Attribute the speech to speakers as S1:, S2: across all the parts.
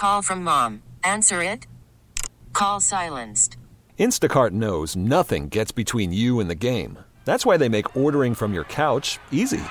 S1: Call from mom. Answer it. Call silenced.
S2: Instacart knows nothing gets between you and the game. That's why they make ordering from your couch easy.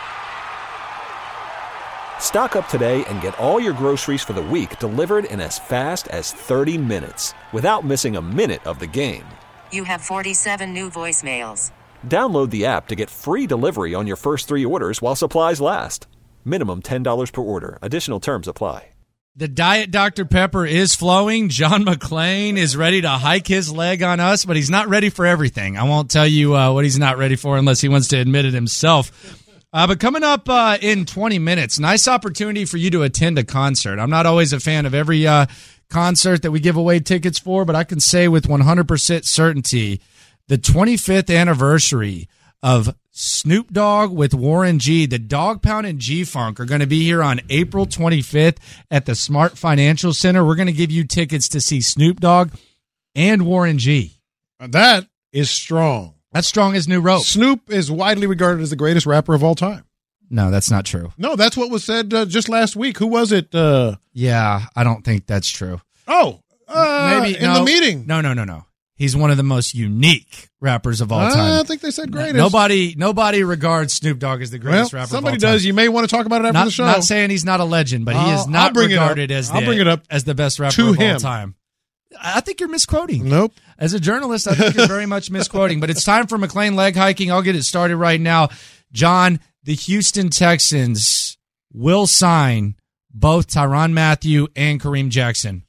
S2: Stock up today and get all your groceries for the week delivered in as fast as 30 minutes without missing a minute of the game.
S1: You have 47 new voicemails.
S2: Download the app to get free delivery on your first 3 orders while supplies last. Minimum $10 per order. Additional terms apply.
S3: The Diet Dr. Pepper is flowing. John McClain is ready to hike his leg on us, but he's not ready for everything. I won't tell you what he's not ready for unless he wants to admit it himself. But coming up in 20 minutes, nice opportunity for you to attend a concert. I'm not always a fan of every concert that we give away tickets for, but I can say with 100% certainty the 25th anniversary of Snoop Dogg with Warren G, the Dog Pound and G-Funk are going to be here on April 25th at the Smart Financial Center. We're going to give you tickets to see Snoop Dogg and Warren G.
S4: That is strong.
S3: That's strong as new rope.
S4: Snoop is widely regarded as the greatest rapper of all time.
S3: No, that's not true.
S4: No, that's what was said just last week. Who was it?
S3: Yeah, I don't think that's true.
S4: Maybe in the meeting.
S3: No. He's one of the most unique rappers of all time.
S4: I think they said greatest.
S3: Nobody regards Snoop Dogg as the greatest rapper of all time.
S4: Somebody does. You may want to talk about it after the show.
S3: Not saying he's not a legend, but he is not regarded as the best rapper of all time. I think you're misquoting.
S4: Nope.
S3: As a journalist, I think you're very much misquoting. But it's time for McClain leg hiking. I'll get it started right now. John, the Houston Texans will sign both Tyrann Mathieu and Kareem Jackson.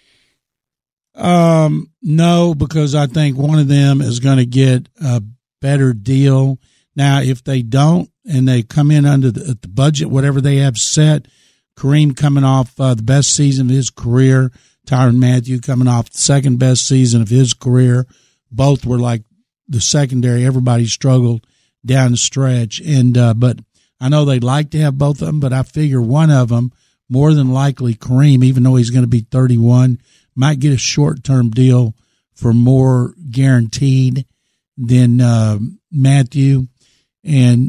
S5: No, because I think one of them is going to get a better deal. Now, if they don't and they come in under the budget, whatever they have set, Kareem coming off the best season of his career, Tyrann Mathieu coming off the second best season of his career. Both were like the secondary. Everybody struggled down the stretch. But I know they'd like to have both of them, but I figure one of them, more than likely Kareem, even though he's going to be 31, might get a short-term deal for more guaranteed than Mathieu. And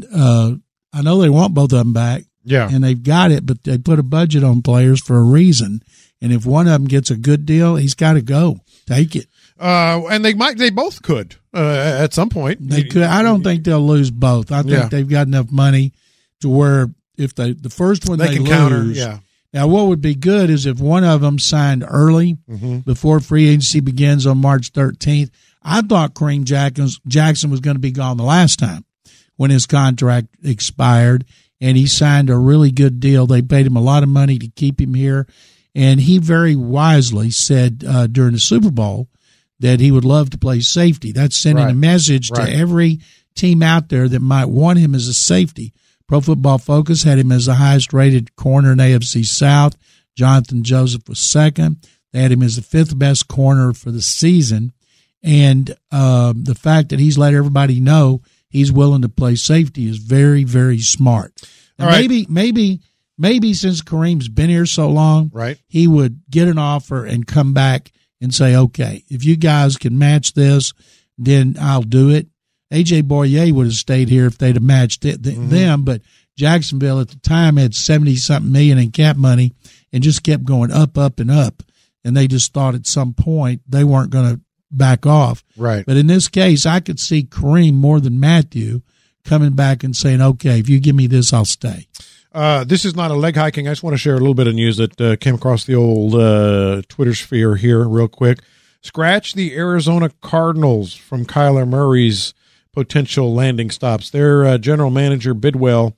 S5: I know they want both of them back.
S4: Yeah.
S5: And they've got it, but they put a budget on players for a reason. And if one of them gets a good deal, he's got to go. Take it.
S4: And they both could at some point.
S5: They could. I don't think they'll lose both. I think they've got enough money to where if the first one they
S4: can
S5: lose,
S4: counter. Yeah.
S5: Now, what would be good is if one of them signed early before free agency begins on March 13th. I thought Kareem Jackson was going to be gone the last time when his contract expired, and he signed a really good deal. They paid him a lot of money to keep him here, and he very wisely said during the Super Bowl that he would love to play safety. That's sending a message to every team out there that might want him as a safety. Pro Football Focus had him as the highest-rated corner in AFC South. Jonathan Joseph was second. They had him as the fifth best corner for the season. And the fact that he's let everybody know he's willing to play safety is very, very smart. And maybe since Kareem's been here so long, he would get an offer and come back and say, okay, if you guys can match this, then I'll do it. A.J. Boye would have stayed here if they'd have matched them, but Jacksonville at the time had 70-something million in cap money and just kept going up, and up. And they just thought at some point they weren't going to back off.
S4: Right.
S5: But in this case, I could see Kareem more than Mathieu coming back and saying, okay, if you give me this, I'll stay.
S4: This is not a leg hiking. I just want to share a little bit of news that came across the old Twitter sphere here real quick. Scratch the Arizona Cardinals from Kyler Murray's potential landing stops. Their general manager, Bidwell,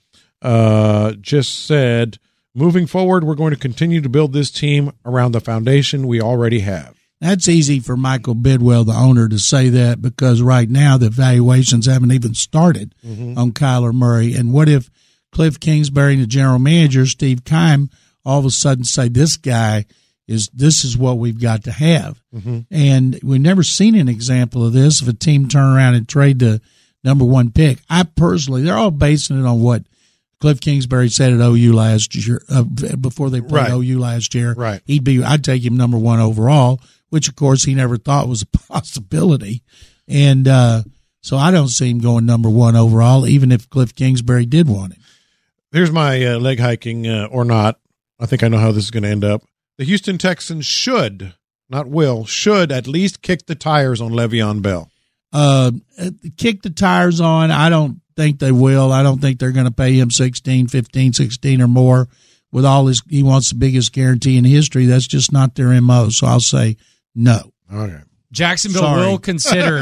S4: just said, moving forward, we're going to continue to build this team around the foundation we already have.
S5: That's easy for Michael Bidwell, the owner, to say that because right now the evaluations haven't even started on Kyler Murray. And what if Cliff Kingsbury and the general manager, Steve Keim, all of a sudden say this is what we've got to have. And we've never seen an example of this. If a team turn around and trade the number one pick, they're all basing it on what Cliff Kingsbury said at OU last year, before they played OU last year.
S4: Right.
S5: I'd take him number one overall, which of course he never thought was a possibility. And, so I don't see him going number one overall, even if Cliff Kingsbury did want him.
S4: Here's my leg hiking or not. I think I know how this is going to end up. the Houston Texans should, not will, should at least kick the tires on Le'Veon Bell.
S5: Kick the tires on. I don't think they will. I don't think they're going to pay him 16 or more with all his, he wants the biggest guarantee in history. That's just not their MO. So I'll say no.
S4: Okay.
S3: Jacksonville will consider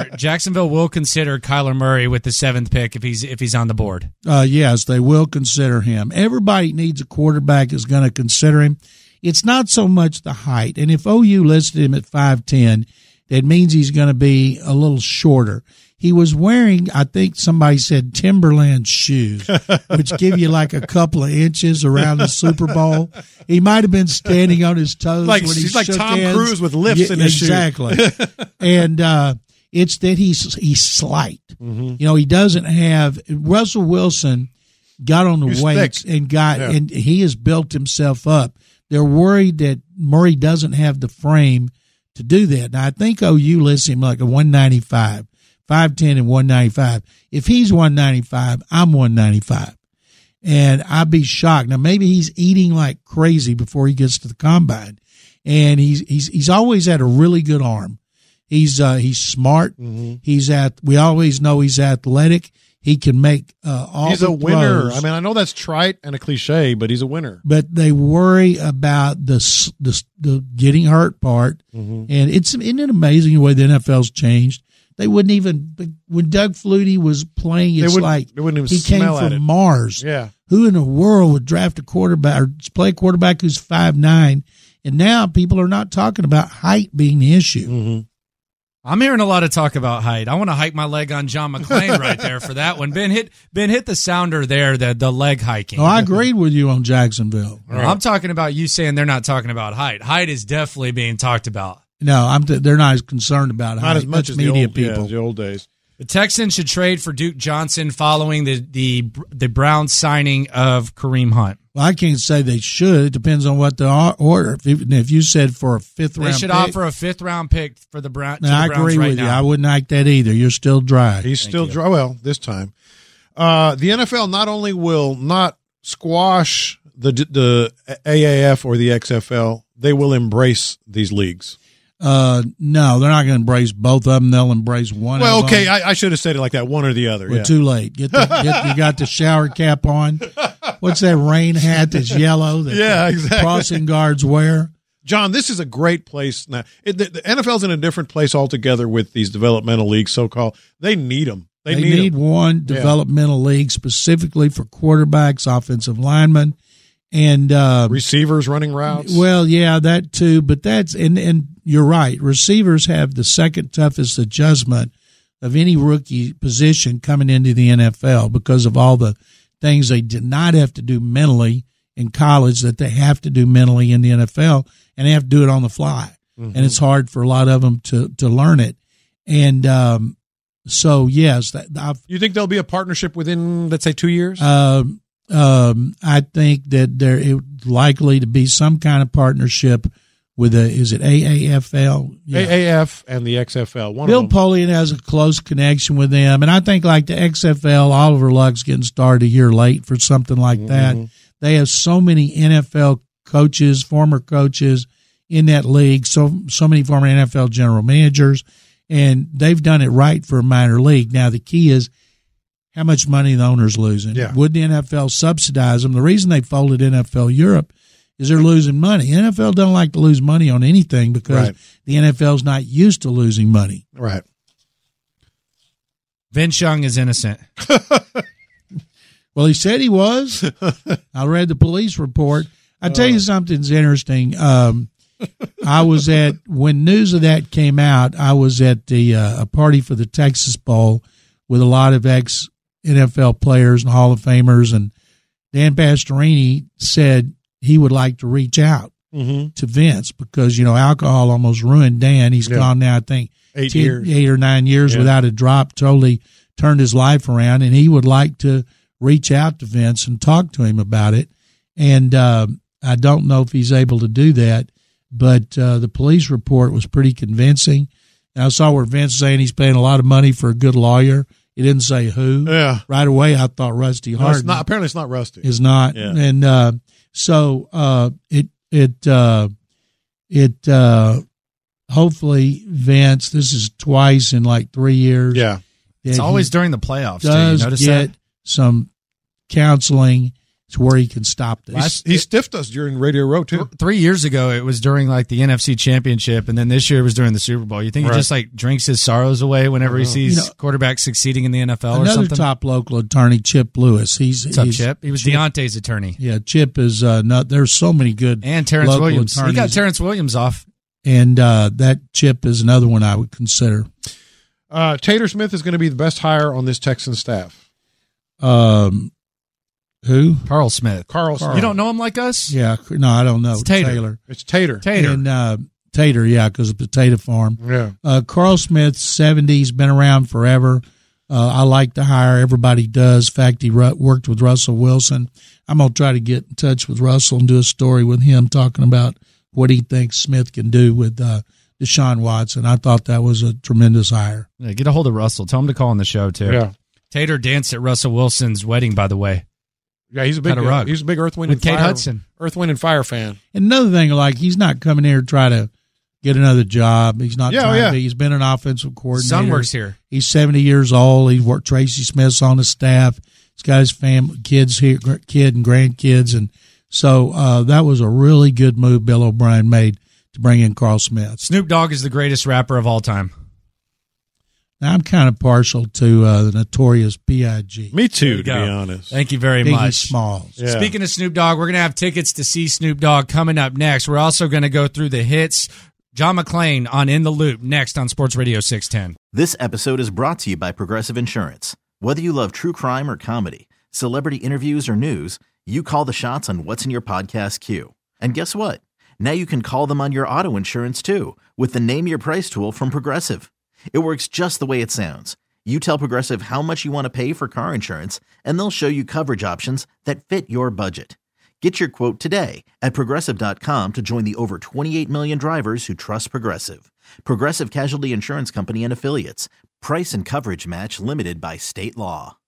S3: Kyler Murray with the 7th pick if he's on the board.
S5: Yes, they will consider him. Everybody needs a quarterback is going to consider him. It's not so much the height. And if OU listed him at 5'10", that means he's going to be a little shorter. He was wearing, I think somebody said, Timberland shoes, which give you like a couple of inches around the Super Bowl. He might have been standing on his toes when he
S4: he's like
S5: shook
S4: Tom
S5: hands.
S4: Cruise with lifts in his shoes.
S5: Exactly. And it's that he's slight.
S4: Mm-hmm.
S5: You know, he doesn't have – Russell Wilson got on the weights and and he has built himself up. They're worried that Murray doesn't have the frame to do that. Now, I think OU lists him like a 195. 5'10" and 195. If he's 195, I'm 195. And I'd be shocked. Now, maybe he's eating like crazy before he gets to the combine. And he's always had a really good arm. He's smart. Mm-hmm. We always know he's athletic. He can make all
S4: he's
S5: the
S4: a winner.
S5: throws.
S4: I mean, I know that's trite and a cliche, but he's a winner.
S5: But they worry about the getting hurt part. Mm-hmm. And isn't it amazing the way the NFL's changed? They wouldn't even, when Doug Flutie was playing, he came from Mars.
S4: Yeah.
S5: Who in the world would draft a quarterback or play a quarterback who's 5'9"? And now people are not talking about height being the issue.
S4: Mm-hmm.
S3: I'm hearing a lot of talk about height. I want to hike my leg on John McClain right there for that one. Ben hit the sounder there, the leg hiking.
S5: Oh, I agreed with you on Jacksonville.
S3: Right. I'm talking about you saying they're not talking about height. Height is definitely being talked about.
S5: No, they're not as concerned about
S4: not
S5: height.
S4: as much as
S5: media
S4: the old days.
S3: The Texans should trade for Duke Johnson following the Browns signing of Kareem Hunt.
S5: Well, I can't say they should. It depends on what the order. If you said for a 5th round,
S3: they should offer a 5th round pick for the Browns.
S5: I agree with you. I wouldn't like that either. You're still dry.
S4: He's still dry. Well, this time, the NFL not only will not squash the AAF or the XFL, they will embrace these leagues.
S5: No, they're not going to embrace both of them. They'll embrace one.
S4: Well,
S5: of them.
S4: I should have said it like that, one or the other.
S5: We're too late. You got the shower cap on. What's that rain hat that's yellow? That
S4: exactly.
S5: Crossing guards wear.
S4: John, this is a great place now. The NFL's in a different place altogether with these developmental leagues, so-called. They need them. They
S5: need one developmental league specifically for quarterbacks, offensive linemen, and
S4: receivers running routes.
S5: Well, yeah, that too. But that's and you're right. Receivers have the second toughest adjustment of any rookie position coming into the NFL because of all the things they did not have to do mentally in college that they have to do mentally in the NFL, and they have to do it on the fly. Mm-hmm. And it's hard for a lot of them to learn it. And so, yes.
S4: You think there'll be a partnership within, let's say, 2 years?
S5: I think that there is likely to be some kind of partnership with is it AAFL?
S4: Yeah. AAF and the XFL.
S5: Bill Polian has a close connection with them, and I think like the XFL, Oliver Luck's getting started a year late for something like that. They have so many NFL coaches, former coaches in that league, so many former NFL general managers, and they've done it right for a minor league. Now the key is how much money the owner's losing.
S4: Yeah.
S5: Would the NFL subsidize them? The reason they folded NFL Europe is they're losing money. NFL don't like to lose money on anything because the NFL's not used to losing money.
S4: Right.
S3: Vince Young is innocent.
S5: Well, he said he was. I read the police report. I tell you something's interesting. I was when news of that came out, I was at a party for the Texas Bowl with a lot of ex-NFL players and Hall of Famers, and Dan Pastorini said he would like to reach out to Vince because, alcohol almost ruined Dan. He's gone now, I think, 8 or 9 years without a drop, totally turned his life around, and he would like to reach out to Vince and talk to him about it. And I don't know if he's able to do that, but the police report was pretty convincing. And I saw where Vince saying he's paying a lot of money for a good lawyer. He didn't say who.
S4: Yeah.
S5: Right away, I thought Rusty Hardin.
S4: Apparently, it's not Rusty.
S5: Is not.
S4: Yeah.
S5: And so hopefully Vince, this is twice in like 3 years.
S4: Yeah.
S3: It's always during the playoffs, too. You
S5: Does
S3: notice
S5: get
S3: that?
S5: some counseling to where he can stop this.
S4: He stiffed us during Radio Row, too.
S3: 3 years ago, it was during like the NFC Championship, and then this year it was during the Super Bowl. You think he just like drinks his sorrows away whenever he sees quarterbacks succeeding in the NFL or
S5: Another
S3: something?
S5: top local attorney, Chip Lewis.
S3: What's up, Chip? He was Deontay's attorney.
S5: Yeah, Chip is there's so many good
S3: And Terrence
S5: local
S3: Williams. He got
S5: attorneys.
S3: Terrence Williams off.
S5: And that Chip is another one I would consider.
S4: Tater Smith is going to be the best hire on this Texan staff.
S5: Who?
S3: Carl Smith.
S4: Carl Smith.
S3: You don't know him like us?
S5: Yeah, no, I don't know.
S3: It's Tater.
S5: Taylor.
S4: It's Tater.
S3: Tater.
S5: And Tater, yeah, because of Potato Farm.
S4: Yeah.
S5: Carl Smith, 70s, been around forever. I like to hire. Everybody does. In fact, he worked with Russell Wilson. I'm going to try to get in touch with Russell and do a story with him talking about what he thinks Smith can do with Deshaun Watson. I thought that was a tremendous hire.
S3: Yeah, get a hold of Russell. Tell him to call on the show, too.
S4: Yeah.
S3: Tater danced at Russell Wilson's wedding, by the way.
S4: Yeah, he's a big Earth, Wind,
S3: with
S4: and
S3: Kate
S4: Fire.
S3: Hudson.
S4: Earth, Wind, and Fire fan.
S5: And another thing, like, he's not coming here to try to get another job. He's not trying to be. He's been an offensive coordinator.
S3: Son works here.
S5: He's 70 years old. He's worked. Tracy Smith's on his staff. He's got his family, kids here, kid and grandkids. And so that was a really good move Bill O'Brien made to bring in Carl Smith.
S3: Snoop Dogg is the greatest rapper of all time.
S5: Now, I'm kind of partial to the notorious B.I.G.
S4: Me too, to
S3: go.
S4: be honest.
S3: Thank you very
S5: Biggie
S3: much.
S5: Smalls.
S4: Yeah.
S3: Speaking of Snoop Dogg, we're going to have tickets to see Snoop Dogg coming up next. We're also going to go through the hits. John McClain on In the Loop next on Sports Radio 610.
S6: This episode is brought to you by Progressive Insurance. Whether you love true crime or comedy, celebrity interviews or news, you call the shots on what's in your podcast queue. And guess what? Now you can call them on your auto insurance too with the Name Your Price tool from Progressive. It works just the way it sounds. You tell Progressive how much you want to pay for car insurance, and they'll show you coverage options that fit your budget. Get your quote today at Progressive.com to join the over 28 million drivers who trust Progressive. Progressive Casualty Insurance Company and Affiliates. Price and coverage match limited by state law.